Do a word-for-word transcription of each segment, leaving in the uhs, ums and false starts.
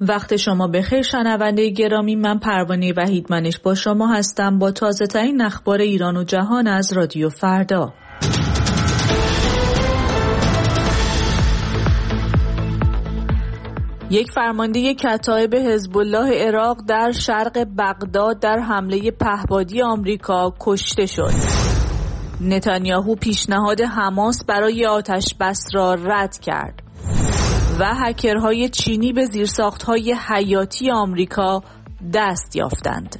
وقت شما بخیر شنونده گرامی، من پروانه وحیدمنش با شما هستم با تازه ترین اخبار ایران و جهان از رادیو فردا. یک فرمانده کتایب حزب الله عراق در شرق بغداد در حمله پهپادی آمریکا کشته شد. نتانیاهو پیشنهاد حماس برای آتش بس را رد کرد و هکرهای چینی به زیرساخت‌های حیاتی آمریکا دست یافتند.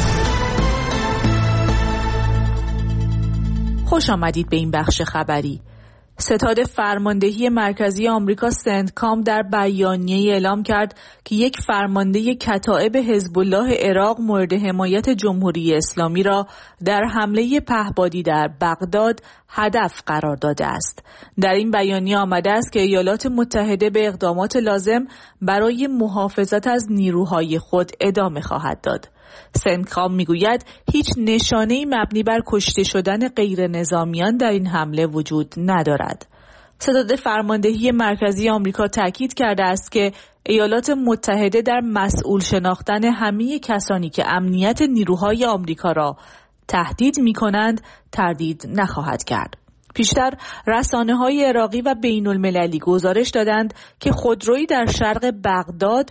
خوش آمدید به این بخش خبری. ستاد فرماندهی مرکزی آمریکا سنتکام در بیانیه‌ای اعلام کرد که یک فرمانده کتایب حزب الله عراق مورد حمایت جمهوری اسلامی را در حمله پهپادی در بغداد هدف قرار داده است. در این بیانیه آمده است که ایالات متحده به اقدامات لازم برای محافظت از نیروهای خود ادامه خواهد داد. سنتکام میگوید هیچ نشانه‌ای مبنی بر کشته شدن غیر نظامیان در این حمله وجود ندارد. ستاد فرماندهی مرکزی آمریکا تاکید کرده است که ایالات متحده در مسئول شناختن همه کسانی که امنیت نیروهای آمریکا را تهدید می‌کنند تردید نخواهد کرد. پیشتر رسانه‌های عراقی و بین‌المللی گزارش دادند که خودرویی در شرق بغداد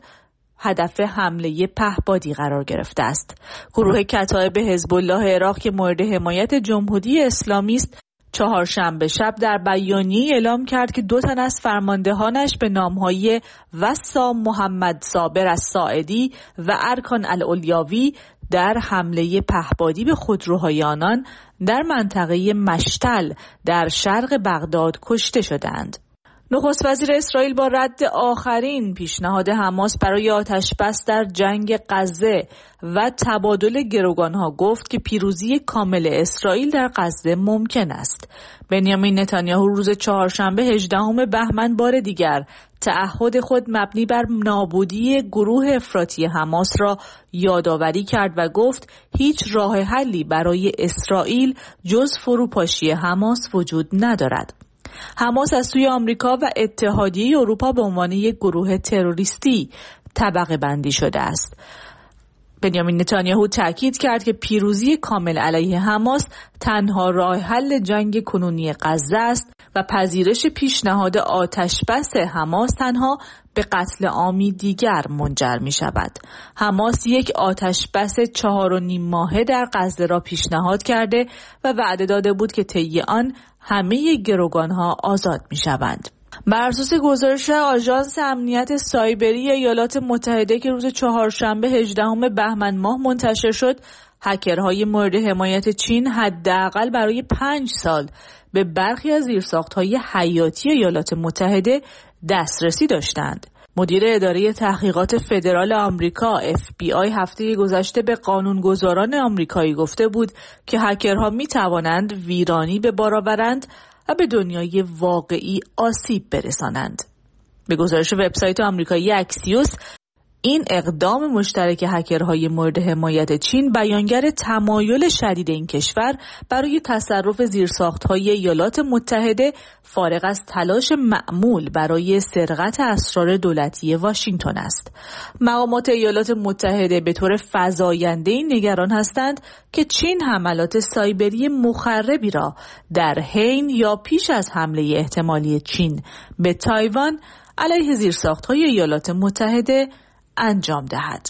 هدف حمله پهپادی قرار گرفته است. گروه کتایب حزب الله عراق که مورد حمایت جمهوری اسلامی است، چهارشنبه شب در بیانیه‌ای اعلام کرد که دو تن از فرماندهانش به نام‌های وسام محمد صابر الساعدی و ارکان الاولیاوی در حمله پهپادی به خودروهای آنان در منطقه مشتل در شرق بغداد کشته شدند. نخست وزیر اسرائیل با رد آخرین پیشنهاد حماس برای آتش بس در جنگ غزه و تبادل گروگانها گفت که پیروزی کامل اسرائیل در غزه ممکن است. بنیامین نتانیاهو روز چهارشنبه هجدهم بهمن بار دیگر تعهد خود مبنی بر نابودی گروه افراطی حماس را یادآوری کرد و گفت هیچ راه حلی برای اسرائیل جز فروپاشی حماس وجود ندارد. حماس از سوی آمریکا و اتحادیه اروپا به عنوان یک گروه تروریستی طبقه بندی شده است. بنیامین نتانیاهو تاکید کرد که پیروزی کامل علیه حماس تنها راه حل جنگ کنونی غزه است و پذیرش پیشنهاد آتش بس حماس تنها به قتل عامی دیگر منجر می شود. حماس یک آتش بس چهار و نیم ماهه در غزه را پیشنهاد کرده و وعده داده بود که طی آن همه گروگانها آزاد می شوند. بر اساس گزارش آژانس امنیت سایبری ایالات متحده که روز چهارشنبه هجدهم بهمن ماه منتشر شد، هکرهای مورد حمایت چین حداقل برای پنج سال به برخی از زیرساخت‌های حیاتی ایالات متحده دسترسی داشتند. مدیر اداره تحقیقات فدرال آمریکا اف بی آی هفته گذشته به قانونگذاران آمریکایی گفته بود که هکرها می توانند ویرانی به بار آورند و به دنیای واقعی آسیب برسانند. به گزارش وبسایت آمریکایی اکسیوس، این اقدام مشترک هکرهای مورد حمایت چین بیانگر تمایل شدید این کشور برای تصرف زیرساخت‌های ایالات متحده فارغ از تلاش معمول برای سرقت اسرار دولتی واشنگتن است. مقامات ایالات متحده به طور فزاینده‌ای نگران هستند که چین حملات سایبری مخربی را در حین یا پیش از حمله احتمالی چین به تایوان علیه زیرساخت‌های ایالات متحده انجام دهد.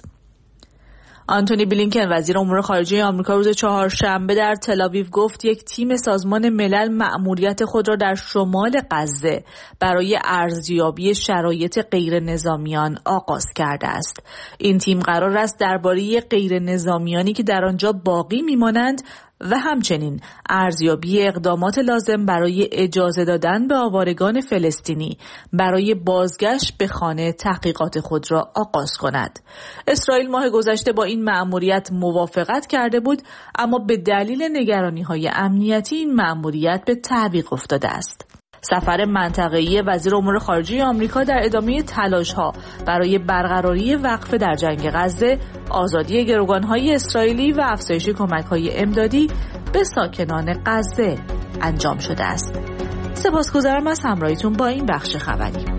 آنتونی بلینکن وزیر امور خارجه آمریکا روز چهارشنبه در تل‌آویو گفت یک تیم سازمان ملل مأموریت خود را در شمال غزه برای ارزیابی شرایط غیر نظامیان آغاز کرده است. این تیم قرار است درباره غیر نظامیانی که در آنجا باقی میمانند و همچنین ارزیابی اقدامات لازم برای اجازه دادن به آوارگان فلسطینی برای بازگشت به خانه تحقیقات خود را آغاز کند. اسرائیل ماه گذشته با این مأموریت موافقت کرده بود، اما به دلیل نگرانی‌های امنیتی این مأموریت به تعویق افتاده است. سفر منطقه‌ای وزیر امور خارجه آمریکا در ادامه تلاش‌ها برای برقراری وقفه در جنگ غزه، آزادی گروگان‌های اسرائیلی و افزایش کمک‌های امدادی به ساکنان غزه انجام شده است. سپاسگزارم از همراهیتون با این بخش خبری.